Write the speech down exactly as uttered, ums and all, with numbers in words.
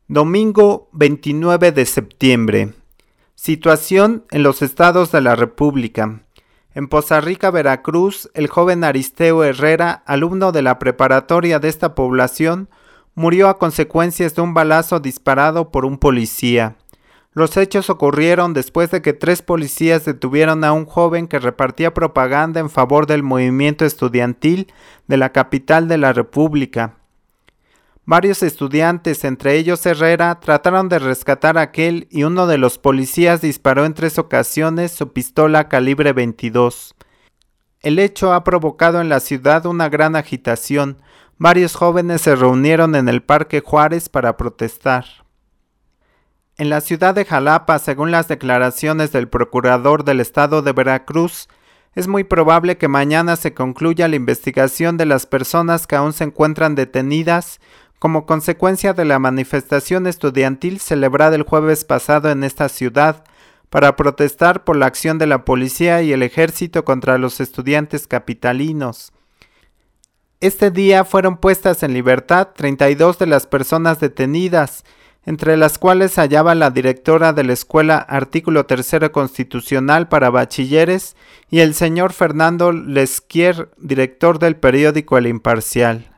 Domingo veintinueve de septiembre. Situación en los estados de la República. En Poza Rica, Veracruz, el joven Aristeo Herrera, alumno de la preparatoria de esta población, murió a consecuencias de un balazo disparado por un policía. Los hechos ocurrieron después de que tres policías detuvieron a un joven que repartía propaganda en favor del movimiento estudiantil de la capital de la República. Varios estudiantes, entre ellos Herrera, trataron de rescatar a aquel y uno de los policías disparó en tres ocasiones su pistola calibre veintidós. El hecho ha provocado en la ciudad una gran agitación. Varios jóvenes se reunieron en el Parque Juárez para protestar. En la ciudad de Jalapa, según las declaraciones del procurador del estado de Veracruz, es muy probable que mañana se concluya la investigación de las personas que aún se encuentran detenidas como consecuencia de la manifestación estudiantil celebrada el jueves pasado en esta ciudad para protestar por la acción de la policía y el ejército contra los estudiantes capitalinos. Este día fueron puestas en libertad treinta y dos de las personas detenidas, entre las cuales se hallaba la directora de la escuela Artículo Tercero Constitucional para Bachilleres y el señor Fernando Lesquier, director del periódico El Imparcial.